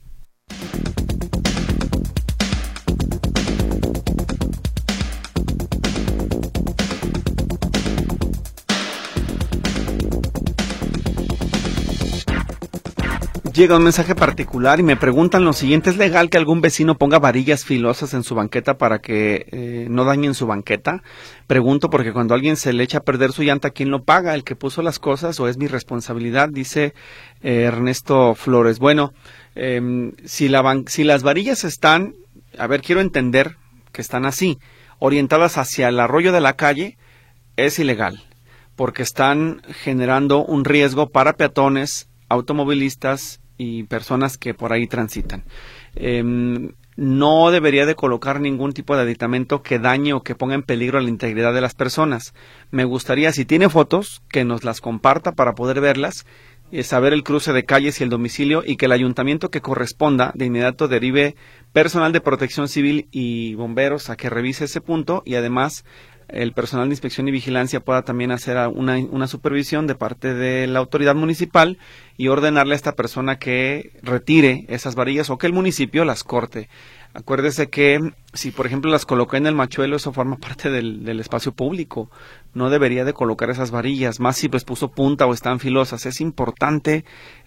Llega un mensaje particular y me preguntan lo siguiente: ¿es legal que algún vecino ponga varillas filosas en su banqueta para que no dañen su banqueta? Pregunto porque cuando a alguien se le echa a perder su llanta, ¿quién lo paga? ¿El que puso las cosas o es mi responsabilidad? Dice Ernesto Flores. Bueno, si las varillas están, quiero entender que están así, orientadas hacia el arroyo de la calle, es ilegal, porque están generando un riesgo para peatones, automovilistas y personas que por ahí transitan. No debería de colocar ningún tipo de aditamento que dañe o que ponga en peligro la integridad de las personas. Me gustaría, si tiene fotos, que nos las comparta para poder verlas, saber el cruce de calles y el domicilio, y que el ayuntamiento que corresponda de inmediato derive personal de protección civil y bomberos a que revise ese punto, y además el personal de inspección y vigilancia pueda también hacer una supervisión de parte de la autoridad municipal y ordenarle a esta persona que retire esas varillas o que el municipio las corte. Acuérdese que si, por ejemplo, las coloqué en el machuelo, eso forma parte del espacio público. No debería de colocar esas varillas, más si pues puso punta o están filosas. Es importante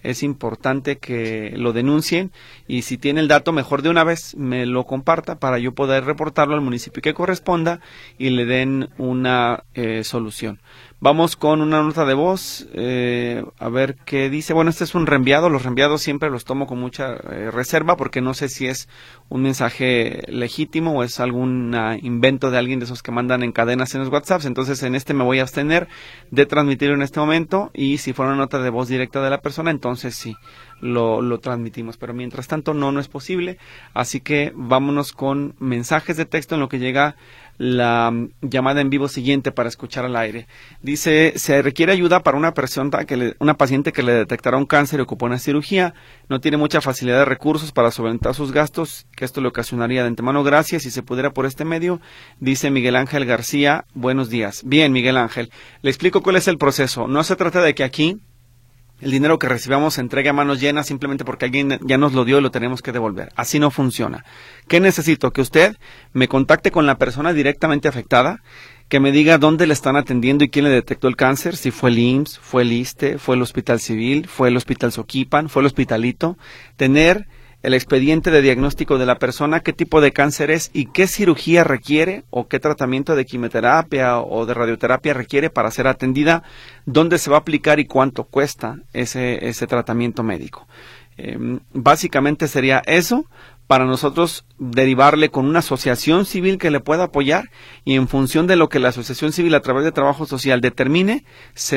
que lo denuncien, y si tiene el dato, mejor de una vez me lo comparta para yo poder reportarlo al municipio que corresponda y le den una solución. Vamos con una nota de voz, a ver qué dice. Bueno, este es un reenviado. Los reenviados siempre los tomo con mucha reserva, porque no sé si es un mensaje legítimo o es algún invento de alguien de esos que mandan en cadenas en los WhatsApps. Entonces, en este me voy a abstener de transmitirlo en este momento, y si fuera una nota de voz directa de la persona, entonces sí, lo transmitimos. Pero mientras tanto no es posible. Así que vámonos con mensajes de texto en lo que llega la llamada en vivo siguiente para escuchar al aire. Dice: se requiere ayuda para una paciente que le detectará un cáncer y ocupó una cirugía. No tiene mucha facilidad de recursos para solventar sus gastos, que esto le ocasionaría de antemano gracias si se pudiera por este medio. Dice Miguel Ángel García: buenos días. Bien, Miguel Ángel, le explico cuál es el proceso. No se trata de que aquí el dinero que recibamos se entregue a manos llenas simplemente porque alguien ya nos lo dio y lo tenemos que devolver. Así no funciona. ¿Qué necesito? Que usted me contacte con la persona directamente afectada, que me diga dónde le están atendiendo y quién le detectó el cáncer, si fue el IMSS, fue el ISSSTE, fue el Hospital Civil, fue el Hospital Soquipan, fue el Hospitalito. Tener el expediente de diagnóstico de la persona, qué tipo de cáncer es y qué cirugía requiere o qué tratamiento de quimioterapia o de radioterapia requiere para ser atendida, dónde se va a aplicar y cuánto cuesta ese tratamiento médico. Básicamente sería eso, para nosotros derivarle con una asociación civil que le pueda apoyar, y en función de lo que la asociación civil a través de trabajo social determine,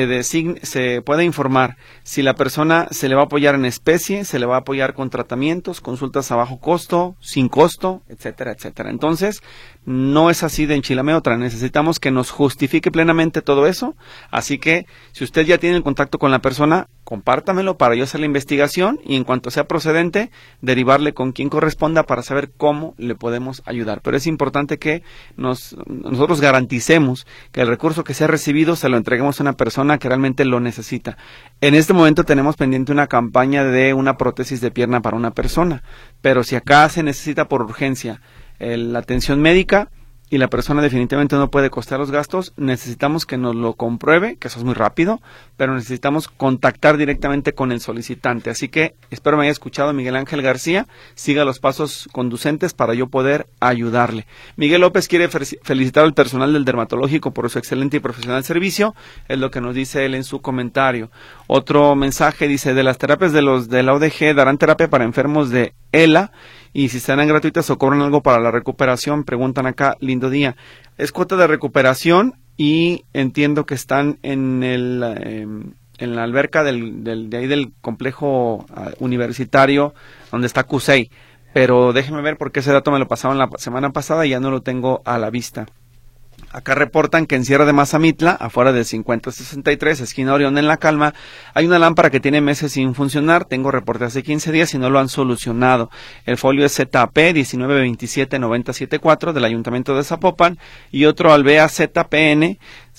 se puede informar si la persona se le va a apoyar en especie, se le va a apoyar con tratamientos, consultas a bajo costo, sin costo, etcétera, etcétera. Entonces, no es así de enchilame otra, necesitamos que nos justifique plenamente todo eso. Así que, si usted ya tiene el contacto con la persona, compártamelo para yo hacer la investigación y en cuanto sea procedente, derivarle con quien corresponda para saber cómo le podemos ayudar. Pero es importante que nosotros garanticemos que el recurso que se ha recibido se lo entreguemos a una persona que realmente lo necesita. En este momento tenemos pendiente una campaña de una prótesis de pierna para una persona, pero si acá se necesita por urgencia la atención médica y la persona definitivamente no puede costear los gastos, necesitamos que nos lo compruebe, que eso es muy rápido, pero necesitamos contactar directamente con el solicitante. Así que espero me haya escuchado, Miguel Ángel García. Siga los pasos conducentes para yo poder ayudarle. Miguel López quiere felicitar al personal del dermatológico por su excelente y profesional servicio, es lo que nos dice él en su comentario. Otro mensaje dice: de las terapias de la ODG, darán terapia para enfermos de ELA, y si serán gratuitas o cobran algo para la recuperación, preguntan acá. Lindo día. Es cuota de recuperación y entiendo que están en la alberca de ahí del complejo universitario donde está CUSEI, pero déjeme ver porque ese dato me lo pasaron la semana pasada y ya no lo tengo a la vista. Acá reportan que en Sierra de Mazamitla, afuera del 5063, esquina Orión en La Calma, hay una lámpara que tiene meses sin funcionar. Tengo reporte hace 15 días y no lo han solucionado. El folio es ZP 1927-974 del Ayuntamiento de Zapopan y otro Alvea ZPN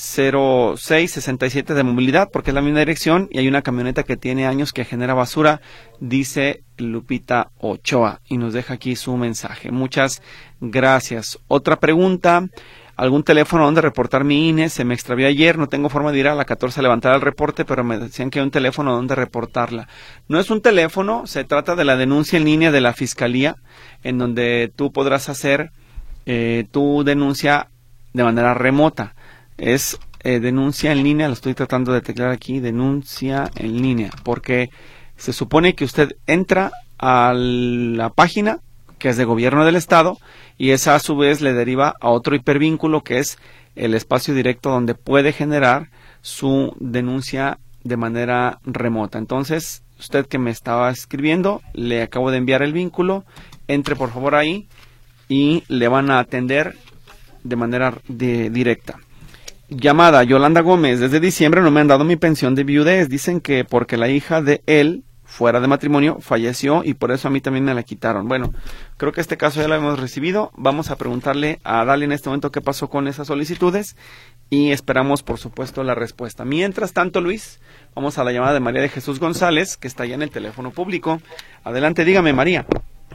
0667 de movilidad, porque es la misma dirección y hay una camioneta que tiene años que genera basura, dice Lupita Ochoa, y nos deja aquí su mensaje. Muchas gracias. Otra pregunta: ¿algún teléfono donde reportar mi INE? Se me extravió ayer, no tengo forma de ir a la 14 a levantar el reporte, pero me decían que hay un teléfono donde reportarla. No es un teléfono, se trata de la denuncia en línea de la Fiscalía, en donde tú podrás hacer tu denuncia de manera remota. Es denuncia en línea, lo estoy tratando de teclear aquí, denuncia en línea, porque se supone que usted entra a la página que es de gobierno del estado y esa a su vez le deriva a otro hipervínculo que es el espacio directo donde puede generar su denuncia de manera remota. Entonces, usted que me estaba escribiendo, le acabo de enviar el vínculo, entre por favor ahí y le van a atender de manera directa. Llamada: Yolanda Gómez: desde diciembre no me han dado mi pensión de viudez, dicen que porque la hija de él, fuera de matrimonio, falleció y por eso a mí también me la quitaron. Bueno, creo que este caso ya lo hemos recibido. Vamos a preguntarle a Dalia en este momento qué pasó con esas solicitudes y esperamos, por supuesto, la respuesta. Mientras tanto, Luis, vamos a la llamada de María de Jesús González, que está allá en el teléfono público. Adelante, dígame, María.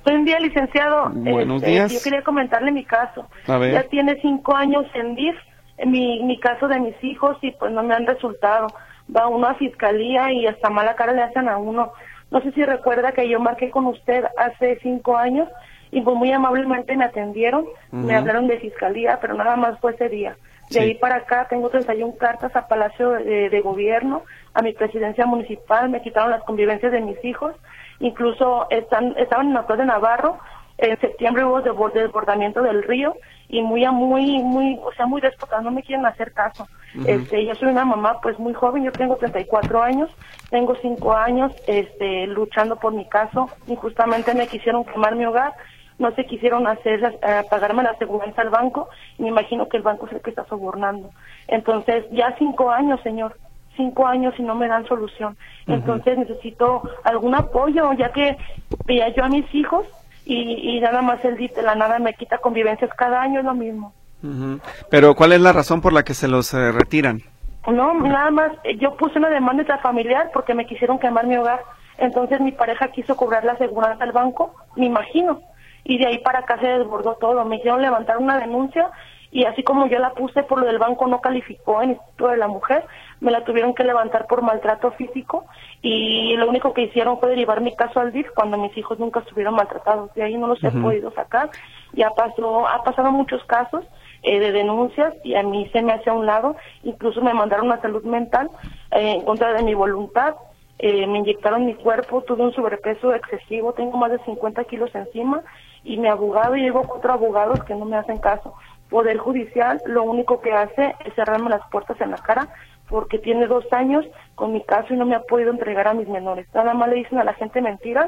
Buen día, licenciado. Buenos días. Yo quería comentarle mi caso. A ver. Ya tiene 5 años en DIF, mi caso de mis hijos, y pues no me han resultado. Va uno a fiscalía y hasta mala cara le hacen a uno. No sé si recuerda que yo marqué con usted hace 5 años y pues muy amablemente me atendieron. Me hablaron de fiscalía, pero nada más fue ese día. De ahí para acá tengo 31 cartas a Palacio de Gobierno, a mi presidencia municipal, me quitaron las convivencias de mis hijos, incluso estaban en la Plaza de Navarro, en septiembre hubo desbordamiento del río y muy déspotas, no me quieren hacer caso. Yo soy una mamá pues muy joven, yo tengo 34 años, tengo 5 años luchando por mi caso, injustamente me quisieron quemar mi hogar, no se quisieron pagarme la aseguranza al banco, y me imagino que el banco es el que está sobornando. Entonces, ya 5 años, señor, 5 años y no me dan solución. Entonces necesito algún apoyo, ya que veía yo a mis hijos y nada más el DIF de la nada me quita convivencias cada año, es lo mismo. Pero ¿cuál es la razón por la que se los retiran? No, nada más, yo puse una demanda intrafamiliar porque me quisieron quemar mi hogar. Entonces mi pareja quiso cobrar la aseguranza al banco, me imagino. Y de ahí para acá se desbordó todo, me hicieron levantar una denuncia y así como yo la puse por lo del banco no calificó en el Instituto de la Mujer, me la tuvieron que levantar por maltrato físico y lo único que hicieron fue derivar mi caso al DIF cuando mis hijos nunca estuvieron maltratados, de ahí no los he podido sacar, ha pasado muchos casos de denuncias y a mí se me hace a un lado, incluso me mandaron a salud mental en contra de mi voluntad. Me inyectaron mi cuerpo, tuve un sobrepeso excesivo, tengo más de 50 kilos encima y mi abogado, y llevo 4 abogados que no me hacen caso. Poder Judicial lo único que hace es cerrarme las puertas en la cara porque tiene 2 años con mi caso y no me ha podido entregar a mis menores. Nada más le dicen a la gente mentiras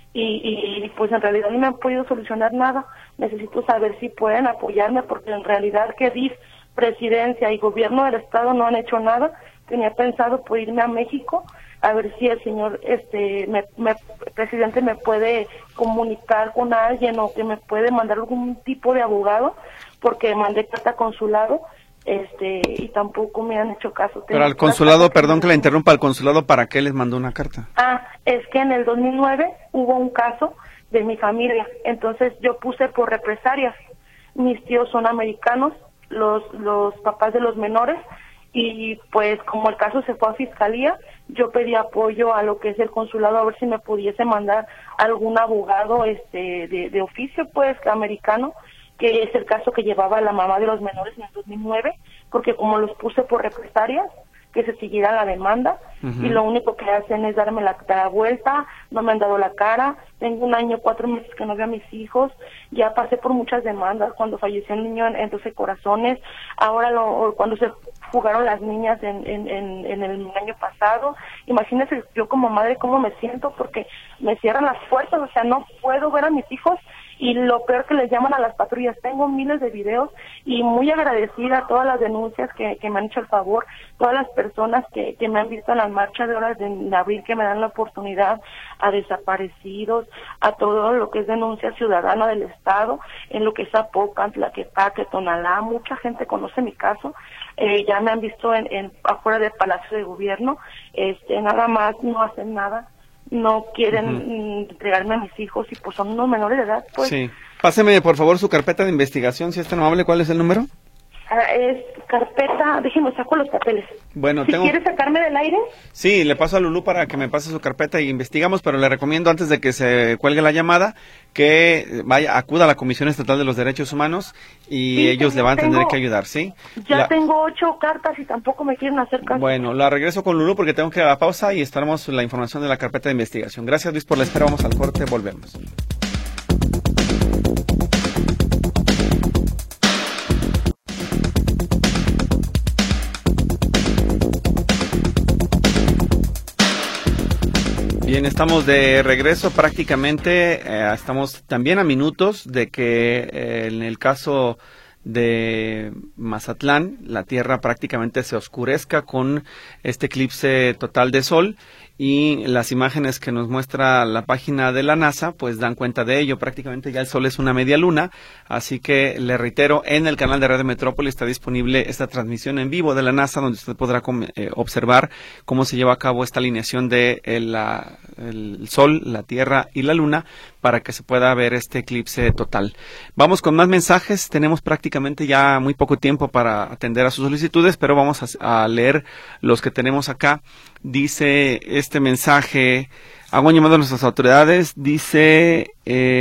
y pues en realidad no me han podido solucionar nada. Necesito saber si pueden apoyarme porque en realidad que DIF, Presidencia y Gobierno del Estado no han hecho nada. Tenía pensado por irme a México a ver si el señor presidente me puede comunicar con alguien o que me puede mandar algún tipo de abogado porque mandé carta a consulado y tampoco me han hecho caso. Pero al consulado, perdón que la interrumpa, al consulado, ¿para qué les mandó una carta? Es que en el 2009 hubo un caso de mi familia, entonces yo puse por represalias. Mis tíos son americanos, los papás de los menores, y pues como el caso se fue a fiscalía, yo pedí apoyo a lo que es el consulado a ver si me pudiese mandar algún abogado de oficio pues americano, que es el caso que llevaba la mamá de los menores en el 2009, porque como los puse por represalias, que se siguiera la demanda, y lo único que hacen es darme la vuelta, no me han dado la cara, tengo 1 año, 4 meses que no veo a mis hijos, ya pasé por muchas demandas, cuando falleció el niño en 12 corazones, ahora cuando se fugaron las niñas en el año pasado, imagínense yo como madre cómo me siento, porque me cierran las puertas, o sea, no puedo ver a mis hijos, y lo peor que les llaman a las patrullas. Tengo miles de videos y muy agradecida a todas las denuncias que me han hecho el favor, todas las personas que me han visto en las marchas de horas de abril, que me dan la oportunidad, a desaparecidos, a todo lo que es denuncia ciudadana del Estado, en lo que es Zapopan, Tlaquepaque, Tonalá, mucha gente conoce mi caso, ya me han visto afuera del Palacio de Gobierno, nada más no hacen nada. No quieren entregarme a mis hijos y pues son unos menores de edad, pues. Sí. Páseme, por favor, su carpeta de investigación, si es tan amable. ¿Cuál es el número? Es carpeta, déjeme saco los papeles. Bueno, si quiere sacarme del aire. Sí, le paso a Lulú para que me pase su carpeta y investigamos, pero le recomiendo antes de que se cuelgue la llamada que acuda a la Comisión Estatal de los Derechos Humanos y ellos le van a tener que ayudar, ¿sí? Ya tengo 8 cartas y tampoco me quieren hacer caso. Bueno, la regreso con Lulú porque tengo que ir a la pausa y estaremos la información de la carpeta de investigación. Gracias, Luis, por la espera. Vamos al corte, volvemos. Bien, estamos de regreso prácticamente, estamos también a minutos de que en el caso de Mazatlán, la tierra prácticamente se oscurezca con este eclipse total de sol y las imágenes que nos muestra la página de la NASA pues dan cuenta de ello. Prácticamente ya el Sol es una media luna, así que le reitero, en el canal de Radio Metrópoli está disponible esta transmisión en vivo de la NASA, donde usted podrá observar cómo se lleva a cabo esta alineación de el Sol, la Tierra y la Luna, para que se pueda ver este eclipse total. Vamos con más mensajes, tenemos prácticamente ya muy poco tiempo para atender a sus solicitudes, pero vamos a leer los que tenemos acá. Dice este mensaje: hago un llamado a nuestras autoridades, dice,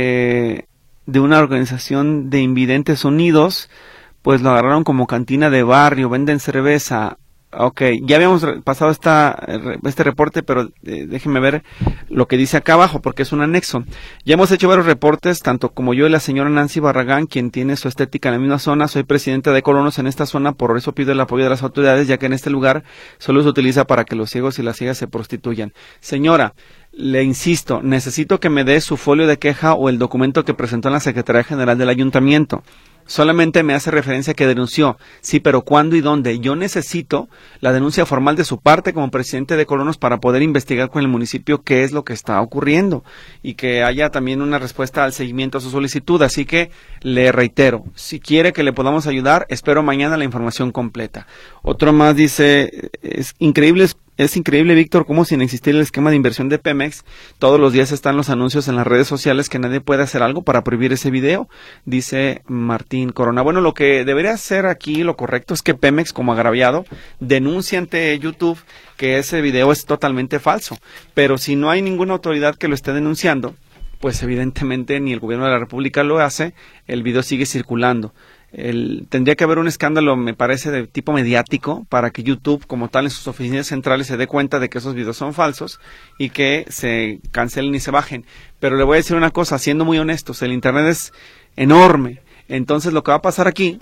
de una organización de Invidentes Unidos, pues lo agarraron como cantina de barrio, venden cerveza. Ok, ya habíamos pasado este reporte, pero déjenme ver lo que dice acá abajo, porque es un anexo. Ya hemos hecho varios reportes, tanto como yo y la señora Nancy Barragán, quien tiene su estética en la misma zona. Soy presidenta de colonos en esta zona, por eso pido el apoyo de las autoridades, ya que en este lugar solo se utiliza para que los ciegos y las ciegas se prostituyan. Señora, le insisto, necesito que me dé su folio de queja o el documento que presentó en la Secretaría General del Ayuntamiento. Solamente me hace referencia que denunció. Sí, pero ¿cuándo y dónde? Yo necesito la denuncia formal de su parte como presidente de colonos para poder investigar con el municipio qué es lo que está ocurriendo y que haya también una respuesta al seguimiento a su solicitud. Así que le reitero, si quiere que le podamos ayudar, espero mañana la información completa. Otro más dice, es increíble, Víctor, cómo sin existir el esquema de inversión de Pemex, todos los días están los anuncios en las redes sociales que nadie puede hacer algo para prohibir ese video, dice Martín Corona. Bueno, lo que debería hacer aquí, lo correcto, es que Pemex, como agraviado, denuncie ante YouTube que ese video es totalmente falso. Pero si no hay ninguna autoridad que lo esté denunciando, pues evidentemente ni el gobierno de la República lo hace, el video sigue circulando. Tendría que haber un escándalo, me parece, de tipo mediático para que YouTube, como tal, en sus oficinas centrales se dé cuenta de que esos videos son falsos y que se cancelen y se bajen. Pero le voy a decir una cosa, siendo muy honestos, el Internet es enorme. Entonces lo que va a pasar aquí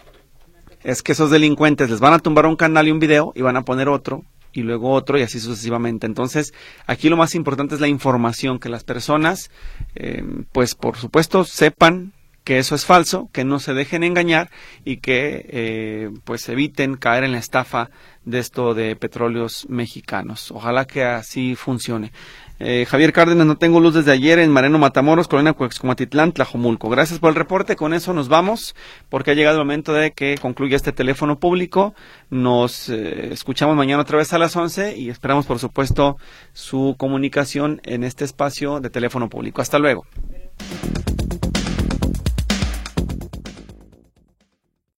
es que esos delincuentes les van a tumbar un canal y un video y van a poner otro y luego otro y así sucesivamente. Entonces aquí lo más importante es la información, que las personas pues por supuesto sepan que eso es falso, que no se dejen engañar y que pues eviten caer en la estafa de esto de Petróleos Mexicanos. Ojalá que así funcione. Javier Cárdenas, no tengo luz desde ayer en Mariano Matamoros, Colonia Coexcomatitlán, Tlajomulco. Gracias por el reporte, con eso nos vamos, porque ha llegado el momento de que concluya este teléfono público. Nos escuchamos mañana otra vez a las 11 y esperamos, por supuesto, su comunicación en este espacio de teléfono público. Hasta luego.